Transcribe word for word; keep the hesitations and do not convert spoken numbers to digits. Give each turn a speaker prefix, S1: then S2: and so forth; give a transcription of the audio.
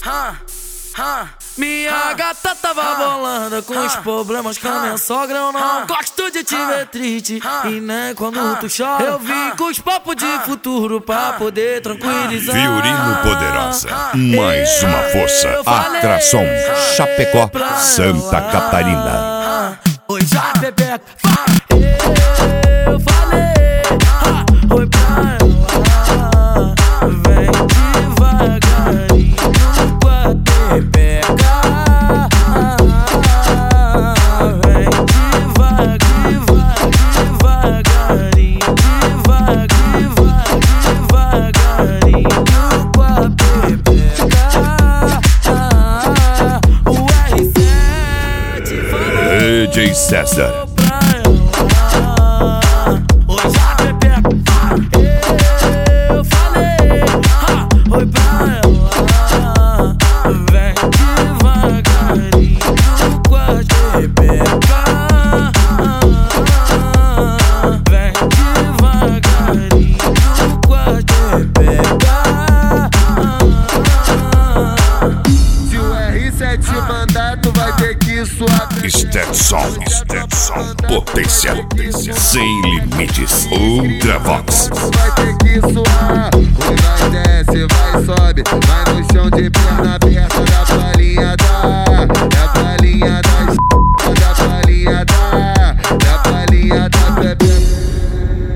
S1: Minha gata tava bolando com os problemas com a minha sogra. Eu não gosto de te ver triste e nem quando tu chora. Eu vim com os papos de futuro pra poder tranquilizar.
S2: Viorino Poderosa, mais uma força. Atração Chapecó, Santa Catarina.
S1: Oi, já Bebeca, eu falei, oi pra ela, vem devagarinho com a Bebeca, vem devagar, devagarinho, devagar, devagarinho com a Bebeca. O R sete falou
S2: D J César.
S1: Eu falei, oi pra ela, vem devagarinho com a Bebeca, vem devagarinho com a Bebeca.
S3: Se o R sete mandar, tu vai ter que suar.
S2: Stetson, Stetson, potência, sem limites. Ultravox.
S3: Vai ter que suar. Oi, vai desce, vai sobe, vai no chão de perna aberta da palhinha da